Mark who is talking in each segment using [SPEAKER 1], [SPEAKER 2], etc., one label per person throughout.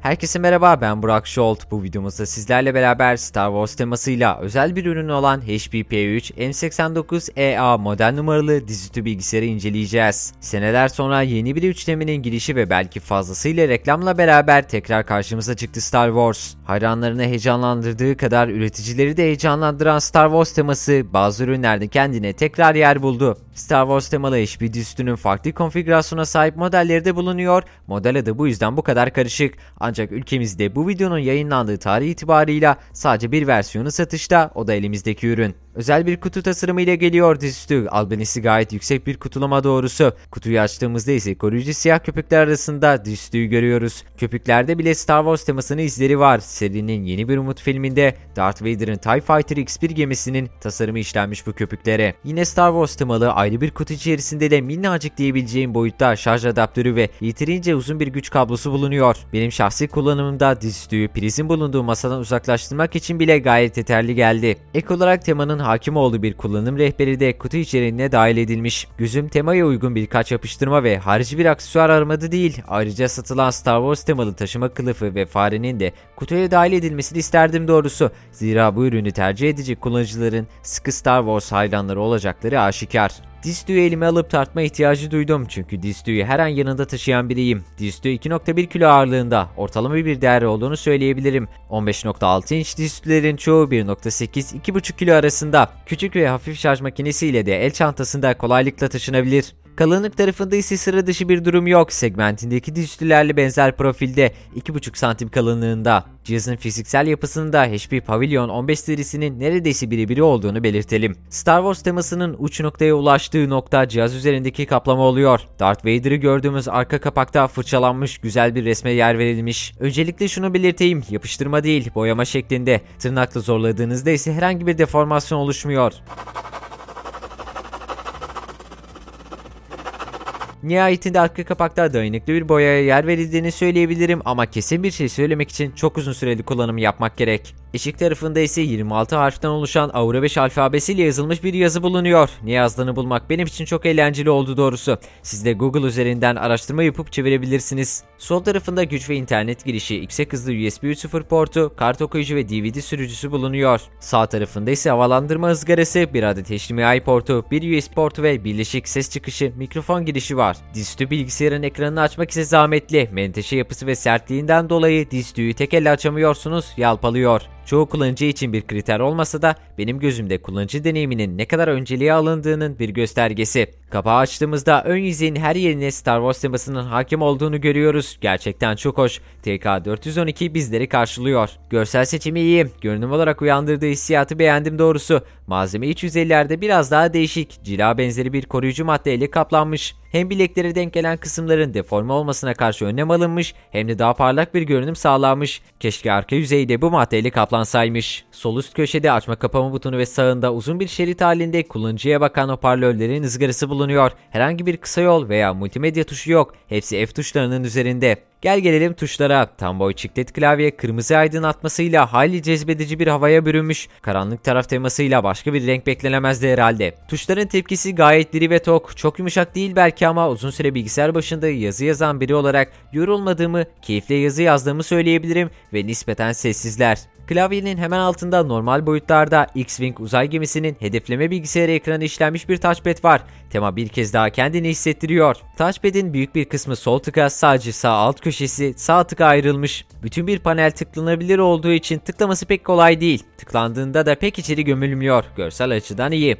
[SPEAKER 1] Herkese merhaba, ben Burak Şolt. Bu videomuzda sizlerle beraber Star Wars temasıyla özel bir ürün olan HP P3 M89EA model numaralı dizüstü bilgisayarı inceleyeceğiz. Seneler sonra yeni bir üçlemenin girişi ve belki fazlasıyla reklamla beraber tekrar karşımıza çıktı Star Wars. Hayranlarını heyecanlandırdığı kadar üreticileri de heyecanlandıran Star Wars teması bazı ürünlerde kendine tekrar yer buldu. Star Wars temalı HP dizüstünün farklı konfigürasyona sahip modelleri de bulunuyor. Model adı bu yüzden bu kadar karışık. Ancak ülkemizde bu videonun yayınlandığı tarih itibarıyla sadece bir versiyonu satışta, o da elimizdeki ürün. Özel bir kutu tasarımı ile geliyor dizüstü. Albenisi gayet yüksek bir kutulama doğrusu. Kutuyu açtığımızda ise koruyucu siyah köpükler arasında dizüstüyü görüyoruz. Köpüklerde bile Star Wars temasının izleri var. Serinin Yeni Bir Umut filminde Darth Vader'ın TIE Fighter X1 gemisinin tasarımı işlenmiş bu köpüklere. Yine Star Wars temalı ayrı bir kutu içerisinde de minnacık diyebileceğim boyutta şarj adaptörü ve yeterince uzun bir güç kablosu bulunuyor. Benim şahsi kullanımımda dizüstüyü prizin bulunduğu masadan uzaklaştırmak için bile gayet yeterli geldi. Ek olarak temanın hakim olduğu bir kullanım rehberi de kutu içeriğine dahil edilmiş. Gözüm temaya uygun birkaç yapıştırma ve harici bir aksesuar aramadı değil. Ayrıca satılan Star Wars temalı taşıma kılıfı ve farenin de kutuya dahil edilmesini isterdim doğrusu. Zira bu ürünü tercih edecek kullanıcıların sıkı Star Wars hayranları olacakları aşikar. Dizüstüyü elime alıp tartma ihtiyacı duydum çünkü dizüstüyü her an yanında taşıyan biriyim. Dizüstü 2.1 kilo ağırlığında ortalama bir değer olduğunu söyleyebilirim. 15.6 inç dizüstülerin çoğu 1.8-2.5 kilo arasında. Küçük ve hafif şarj makinesiyle de el çantasında kolaylıkla taşınabilir. Kalınlık tarafında ise sıra dışı bir durum yok. Segmentindeki dizüstülerle benzer profilde 2.5 santim kalınlığında. Cihazın fiziksel yapısında HP Pavilion 15 serisinin neredeyse birebiri olduğunu belirtelim. Star Wars temasının uç noktaya ulaştığı nokta cihaz üzerindeki kaplama oluyor. Darth Vader'ı gördüğümüz arka kapakta fırçalanmış güzel bir resme yer verilmiş. Öncelikle şunu belirteyim, yapıştırma değil, boyama şeklinde. Tırnakla zorladığınızda ise herhangi bir deformasyon oluşmuyor. Nihayetinde arka kapakta dayanıklı bir boyaya yer verildiğini söyleyebilirim ama kesin bir şey söylemek için çok uzun süreli kullanımı yapmak gerek. Eşik tarafında ise 26 harften oluşan Aura 5 alfabesiyle yazılmış bir yazı bulunuyor. Ne yazdığını bulmak benim için çok eğlenceli oldu doğrusu. Siz de Google üzerinden araştırma yapıp çevirebilirsiniz. Sol tarafında güç ve internet girişi, yüksek hızlı USB 3.0 portu, kart okuyucu ve DVD sürücüsü bulunuyor. Sağ tarafında ise havalandırma ızgarası, bir adet HDMI portu, bir USB portu ve birleşik ses çıkışı, mikrofon girişi var. Dizüstü bilgisayarın ekranını açmak ise zahmetli. Menteşe yapısı ve sertliğinden dolayı dizüstüyü tek elle açamıyorsunuz, yalpalıyor. Çoğu kullanıcı için bir kriter olmasa da benim gözümde kullanıcı deneyiminin ne kadar önceliğe alındığının bir göstergesi. Kapağı açtığımızda ön yüzeyin her yerine Star Wars temasının hakim olduğunu görüyoruz. Gerçekten çok hoş. TK412 bizleri karşılıyor. Görsel seçimi iyi. Görünüm olarak uyandırdığı hissiyatı beğendim doğrusu. Malzeme iç yüzeylerde biraz daha değişik. Cila benzeri bir koruyucu maddeyle kaplanmış. Hem bileklere denk gelen kısımların deforme olmasına karşı önlem alınmış hem de daha parlak bir görünüm sağlanmış. Keşke arka yüzeyde bu maddeyle kaplansaymış. Sol üst köşede açma kapama butonu ve sağında uzun bir şerit halinde kullanıcıya bakan hoparlörlerin ızgarası bulunuyor. Herhangi bir kısa yol veya multimedya tuşu yok. Hepsi F tuşlarının üzerinde. Gel gelelim tuşlara. Tam boy çiklet klavye kırmızı aydınlatmasıyla hayli cezbedici bir havaya bürünmüş. Karanlık taraf temasıyla başka bir renk beklenemezdi herhalde. Tuşların tepkisi gayet diri ve tok. Çok yumuşak değil belki ama uzun süre bilgisayar başında yazı yazan biri olarak yorulmadığımı, keyifle yazı yazdığımı söyleyebilirim ve nispeten sessizler. Klavyenin hemen altında normal boyutlarda X-Wing uzay gemisinin hedefleme bilgisayarı ekranı işlenmiş bir touchpad var. Tema bir kez daha kendini hissettiriyor. Touchpad'in büyük bir kısmı sol tıka, sadece sağ alt köşesi sağ tıka ayrılmış. Bütün bir panel tıklanabilir olduğu için tıklaması pek kolay değil. Tıklandığında da pek içeri gömülmüyor. Görsel açıdan iyi.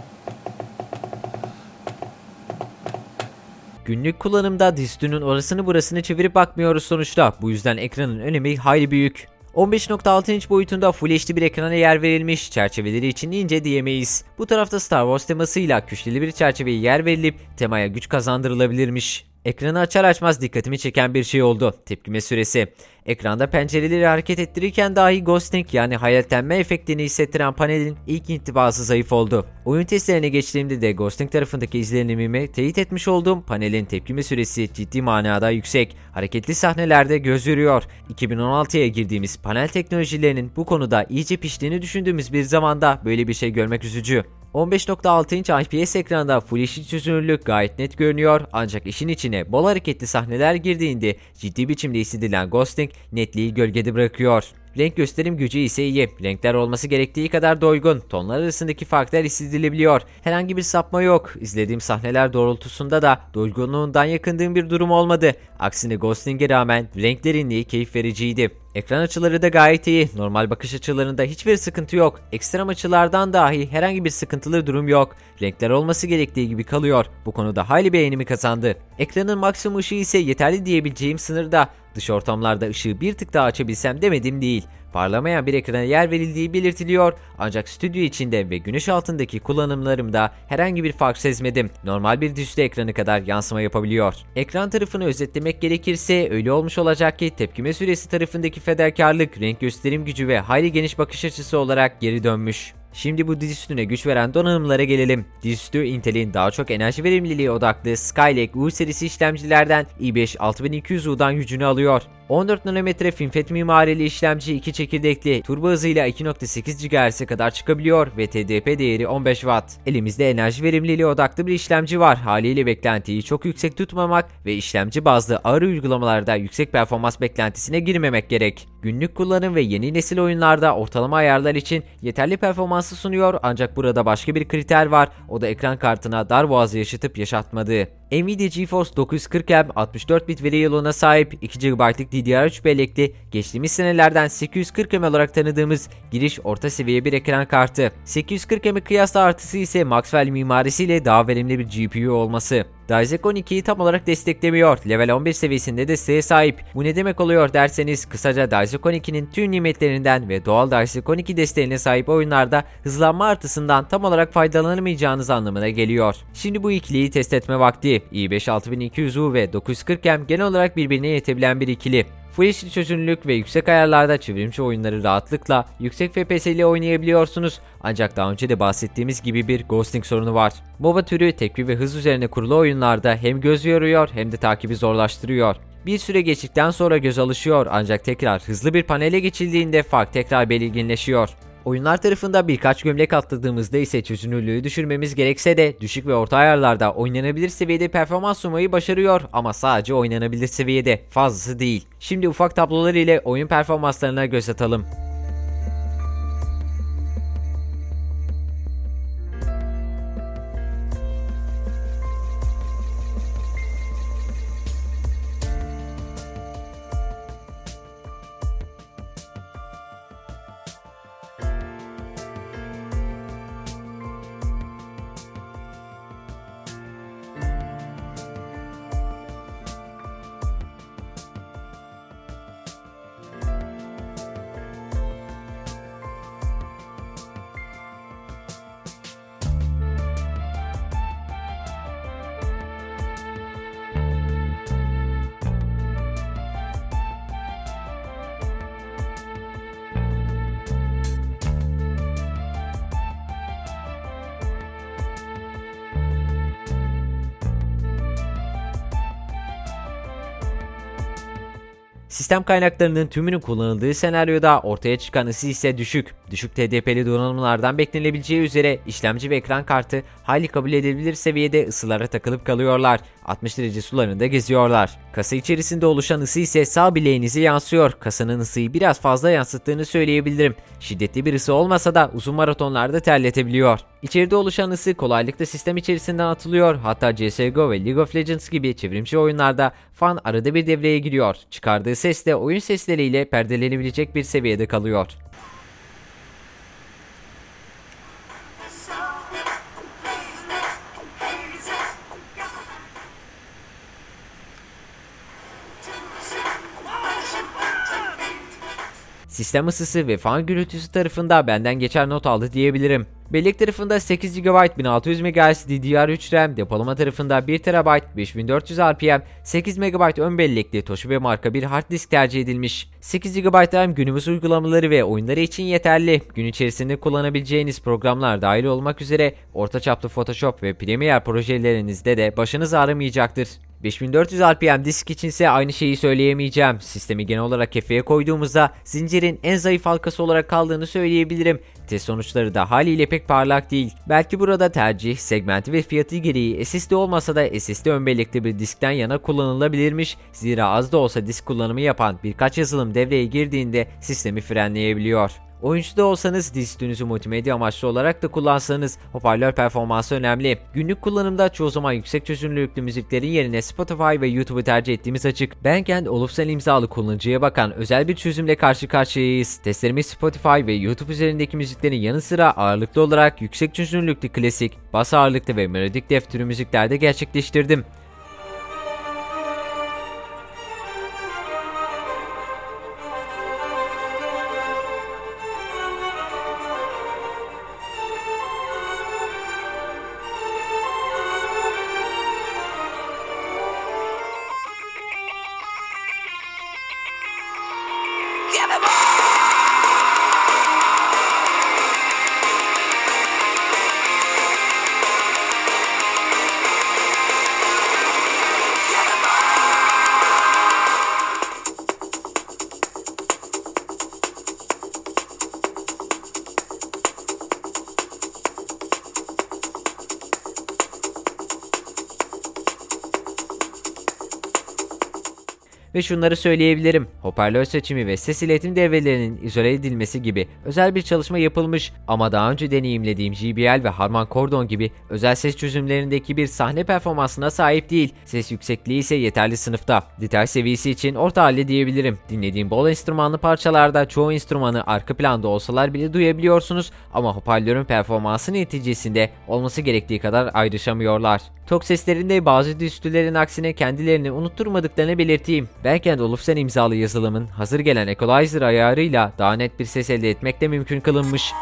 [SPEAKER 1] Günlük kullanımda dizüstünün orasını burasını çevirip bakmıyoruz sonuçta. Bu yüzden ekranın önemi hayli büyük. 15.6 inç boyutunda Full HD bir ekrana yer verilmiş, çerçeveleri için ince diyemeyiz. Bu tarafta Star Wars temasıyla köşeli bir çerçeveye yer verilip temaya güç kazandırılabilirmiş. Ekranı açar açmaz dikkatimi çeken bir şey oldu. Tepkime süresi. Ekranda pencereleri hareket ettirirken dahi ghosting yani hayaletlenme efektini hissettiren panelin ilk intibası zayıf oldu. Oyun testlerine geçtiğimde de ghosting tarafındaki izlenimimi teyit etmiş olduğum panelin tepkime süresi ciddi manada yüksek. Hareketli sahnelerde göz yoruyor. 2016'ya girdiğimiz panel teknolojilerinin bu konuda iyice piştiğini düşündüğümüz bir zamanda böyle bir şey görmek üzücü. 15.6 inç IPS ekranda Full HD çözünürlük gayet net görünüyor, ancak işin içine bol hareketli sahneler girdiğinde ciddi biçimde hissedilen ghosting netliği gölgede bırakıyor. Renk gösterim gücü ise iyi. Renkler olması gerektiği kadar doygun. Tonlar arasındaki farklar hissedilebiliyor. Herhangi bir sapma yok. İzlediğim sahneler doğrultusunda da doygunluğundan yakındığım bir durum olmadı. Aksine ghosting'e rağmen renk derinliği keyif vericiydi. Ekran açıları da gayet iyi. Normal bakış açılarında hiçbir sıkıntı yok. Ekstrem açılardan dahi herhangi bir sıkıntılı durum yok. Renkler olması gerektiği gibi kalıyor. Bu konuda hayli beğenimi kazandı. Ekranın maksimum ışığı ise yeterli diyebileceğim sınırda. Dış ortamlarda ışığı bir tık daha açabilsem demedim değil. Parlamayan bir ekrana yer verildiği belirtiliyor, ancak stüdyo içinde ve güneş altındaki kullanımlarımda herhangi bir fark sezmedim. Normal bir dizüstü ekranı kadar yansıma yapabiliyor. Ekran tarafını özetlemek gerekirse öyle olmuş olacak ki tepkime süresi tarafındaki fedakarlık, renk gösterim gücü ve hayli geniş bakış açısı olarak geri dönmüş. Şimdi bu dizüstüne güç veren donanımlara gelelim. Dizüstü Intel'in daha çok enerji verimliliği odaklı Skylake U serisi işlemcilerden i5 6200U'dan gücünü alıyor. 14 nanometre FinFET mimarili işlemci 2 çekirdekli, turbo hızıyla 2.8 GHz'e kadar çıkabiliyor ve TDP değeri 15 Watt. Elimizde enerji verimliliği odaklı bir işlemci var. Haliyle beklentiyi çok yüksek tutmamak ve işlemci bazlı ağır uygulamalarda yüksek performans beklentisine girmemek gerek. Günlük kullanım ve yeni nesil oyunlarda ortalama ayarlar için yeterli performansı sunuyor, ancak burada başka bir kriter var. O da ekran kartına darboğazı yaşatıp yaşatmadığı. Nvidia GeForce 940M 64 bit veri yılına sahip 2 GB'lık DDR3 bellekli, geçtiğimiz senelerden 840M olarak tanıdığımız giriş orta seviye bir ekran kartı. 840M'e kıyasla artısı ise Maxwell mimarisiyle daha verimli bir GPU olması. Ryzen 12'yi tam olarak desteklemiyor. Level 11 seviyesinde desteğe sahip. Bu ne demek oluyor derseniz, kısaca Ryzen 12'nin tüm nimetlerinden ve doğal Ryzen 12 desteğine sahip oyunlarda hızlanma artısından tam olarak faydalanamayacağınız anlamına geliyor. Şimdi bu ikiliyi test etme vakti. i5 6200U ve 940M genel olarak birbirine yetebilen bir ikili. Full HD çözünürlük ve yüksek ayarlarda çevrimçi oyunları rahatlıkla yüksek FPS ile oynayabiliyorsunuz. Ancak daha önce de bahsettiğimiz gibi bir ghosting sorunu var. MOBA türü tepki ve hız üzerine kurulu oyunlarda hem göz yoruyor hem de takibi zorlaştırıyor. Bir süre geçtikten sonra göz alışıyor, ancak tekrar hızlı bir panele geçildiğinde fark tekrar belirginleşiyor. Oyunlar tarafında birkaç gömlek atladığımızda ise çözünürlüğü düşürmemiz gerekse de düşük ve orta ayarlarda oynanabilir seviyede performans sunmayı başarıyor, ama sadece oynanabilir seviyede, fazlası değil. Şimdi ufak tablolar ile oyun performanslarına göz atalım. Sistem kaynaklarının tümünün kullanıldığı senaryoda ortaya çıkan ısı ise düşük. Düşük TDP'li donanımlardan beklenebileceği üzere işlemci ve ekran kartı hayli kabul edilebilir seviyede ısılara takılıp kalıyorlar. 60 derece sularında geziyorlar. Kasa içerisinde oluşan ısı ise sağ bileğinize yansıyor. Kasanın ısıyı biraz fazla yansıttığını söyleyebilirim. Şiddetli bir ısı olmasa da uzun maratonlarda terletebiliyor. İçeride oluşan ısı kolaylıkla sistem içerisinden atılıyor. Hatta CSGO ve League of Legends gibi çevrimçi oyunlarda fan arada bir devreye giriyor. Çıkardığı ses de oyun sesleriyle perdelenebilecek bir seviyede kalıyor. Sistem ısısı ve fan gürültüsü tarafında benden geçer not aldı diyebilirim. Bellek tarafında 8 GB 1600 MHz DDR3 RAM, depolama tarafında 1 TB 5400 RPM, 8 MB ön bellekli Toshiba marka bir hard disk tercih edilmiş. 8 GB RAM günümüz uygulamaları ve oyunları için yeterli. Gün içerisinde kullanabileceğiniz programlar dahil olmak üzere orta çaplı Photoshop ve Premiere projelerinizde de başınız ağrımayacaktır. 5400 RPM disk içinse aynı şeyi söyleyemeyeceğim. Sistemi genel olarak kefeye koyduğumuzda zincirin en zayıf halkası olarak kaldığını söyleyebilirim. Test sonuçları da haliyle pek parlak değil. Belki burada tercih, segmenti ve fiyatı gereği SSD olmasa da SSD ön bellekli bir diskten yana kullanılabilirmiş. Zira az da olsa disk kullanımı yapan birkaç yazılım devreye girdiğinde sistemi frenleyebiliyor. Oyuncuda olsanız dizüstünüzü multimedya amaçlı olarak da kullansanız hoparlör performansı önemli. Günlük kullanımda çoğu zaman yüksek çözünürlüklü müziklerin yerine Spotify ve YouTube'u tercih ettiğimiz açık. Bandcamp olufsal imzalı kullanıcıya bakan özel bir çözümle karşı karşıyayız. Testlerimiz Spotify ve YouTube üzerindeki müziklerin yanı sıra ağırlıklı olarak yüksek çözünürlüklü klasik, bas ağırlıklı ve melodik def türü müziklerde gerçekleştirdim. Ve şunları söyleyebilirim. Hoparlör seçimi ve ses iletim devrelerinin izole edilmesi gibi özel bir çalışma yapılmış ama daha önce deneyimlediğim JBL ve Harman Kardon gibi özel ses çözümlerindeki bir sahne performansına sahip değil. Ses yüksekliği ise yeterli sınıfta. Detay seviyesi için orta halli diyebilirim. Dinlediğim bol enstrümanlı parçalarda çoğu enstrümanı arka planda olsalar bile duyabiliyorsunuz ama hoparlörün performansı neticesinde olması gerektiği kadar ayrışamıyorlar. Tok seslerinde bazı dizüstülerin aksine kendilerini unutturmadıklarını belirteyim. Bandcamp olufsal imzalı yazılımın hazır gelen equalizer ayarıyla daha net bir ses elde etmek de mümkün kılınmış.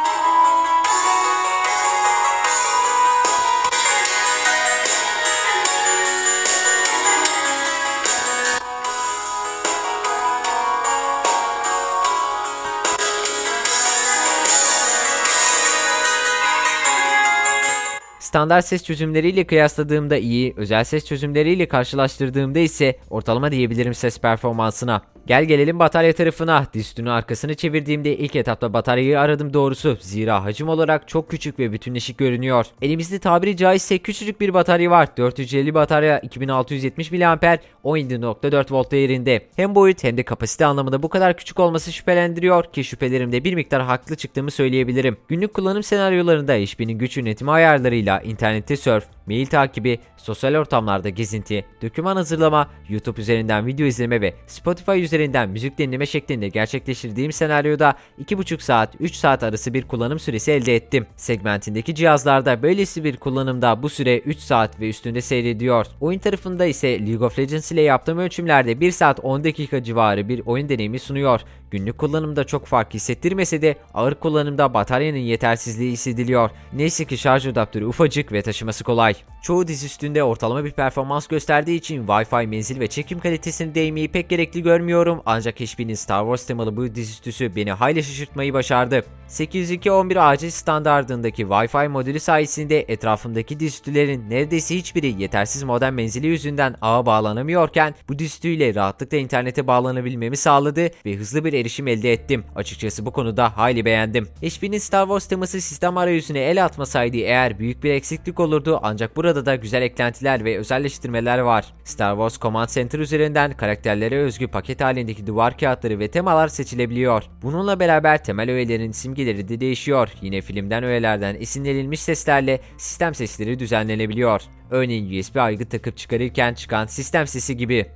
[SPEAKER 1] Standart ses çözümleriyle kıyasladığımda iyi, özel ses çözümleriyle karşılaştırdığımda ise ortalama diyebilirim ses performansına. Gel gelelim batarya tarafına. Dizüstünün arkasını çevirdiğimde ilk etapta bataryayı aradım doğrusu. Zira hacim olarak çok küçük ve bütünleşik görünüyor. Elimizde tabiri caizse küçücük bir batarya var. 450 batarya 2670 mAh 17.4 volt değerinde. Hem boyut hem de kapasite anlamında bu kadar küçük olması şüphelendiriyor ki şüphelerimde bir miktar haklı çıktığımı söyleyebilirim. Günlük kullanım senaryolarında HP'nin güç yönetimi ayarlarıyla internette surf, mail takibi, sosyal ortamlarda gezinti, doküman hazırlama, YouTube üzerinden video izleme ve Spotify üzerinden müzik dinleme şeklinde gerçekleştirdiğim senaryoda 2,5 saat 3 saat arası bir kullanım süresi elde ettim. Segmentindeki cihazlarda böylesi bir kullanımda bu süre 3 saat ve üstünde seyrediyor. Oyun tarafında ise League of Legends ile yaptığım ölçümlerde 1 saat 10 dakika civarı bir oyun deneyimi sunuyor. Günlük kullanımda çok fark hissettirmese de ağır kullanımda bataryanın yetersizliği hissediliyor. Neyse ki şarj adaptörü ufacık ve taşıması kolay. Çoğu dizüstünde ortalama bir performans gösterdiği için Wi-Fi menzil ve çekim kalitesini değmeyi pek gerekli görmüyorum ancak HP'nin Star Wars temalı bu dizüstüsü beni hayli şaşırtmayı başardı. 802.11 acil standardındaki Wi-Fi modülü sayesinde etrafımdaki dizüstülerin neredeyse hiçbiri yetersiz modem menzili yüzünden ağa bağlanamıyorken bu dizüstüyle rahatlıkla internete bağlanabilmemi sağladı ve hızlı bir erişim elde ettim. Açıkçası bu konuda hayli beğendim. HP'nin Star Wars teması sistem arayüzüne el atmasaydı eğer büyük bir eksiklik olurdu ancak burada da güzel eklentiler ve özelleştirmeler var. Star Wars Command Center üzerinden karakterlere özgü paket halindeki duvar kağıtları ve temalar seçilebiliyor. Bununla beraber temel öğelerin simgeleri de değişiyor. Yine filmden öğelerden esinlenilmiş seslerle sistem sesleri düzenlenebiliyor. Örneğin USB aygıt takıp çıkarırken çıkan sistem sesi gibi.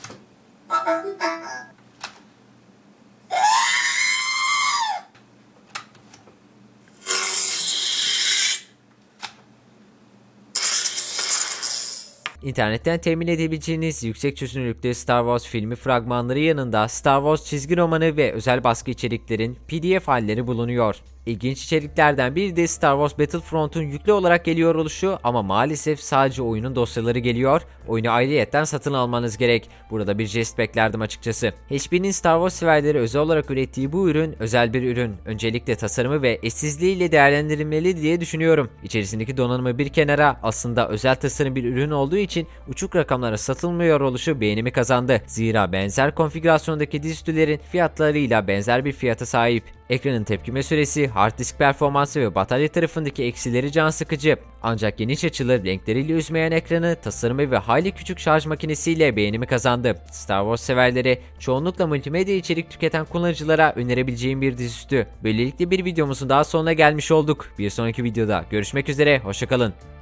[SPEAKER 1] İnternetten temin edebileceğiniz yüksek çözünürlüklü Star Wars filmi fragmanları yanında Star Wars çizgi romanı ve özel baskı içeriklerin PDF halleri bulunuyor. İlginç içeriklerden biri de Star Wars Battlefront'un yüklü olarak geliyor oluşu ama maalesef sadece oyunun dosyaları geliyor. Oyunu ayrıyetten satın almanız gerek. Burada bir jest beklerdim açıkçası. HP'nin Star Wars severleri özel olarak ürettiği bu ürün özel bir ürün. Öncelikle tasarımı ve eşsizliğiyle değerlendirilmeli diye düşünüyorum. İçerisindeki donanımı bir kenara, aslında özel tasarım bir ürün olduğu için uçuk rakamlara satılmıyor oluşu beğenimi kazandı. Zira benzer konfigürasyondaki dizüstülerin fiyatlarıyla benzer bir fiyata sahip. Ekranın tepkime süresi, hard disk performansı ve batarya tarafındaki eksileri can sıkıcı. Ancak geniş açılı, renkleriyle üzmeyen ekranı, tasarımı ve hayli küçük şarj makinesiyle beğenimi kazandı. Star Wars severleri, çoğunlukla multimedya içerik tüketen kullanıcılara önerebileceğim bir dizüstü. Böylelikle bir videomuzun daha sonuna gelmiş olduk. Bir sonraki videoda görüşmek üzere, hoşça kalın.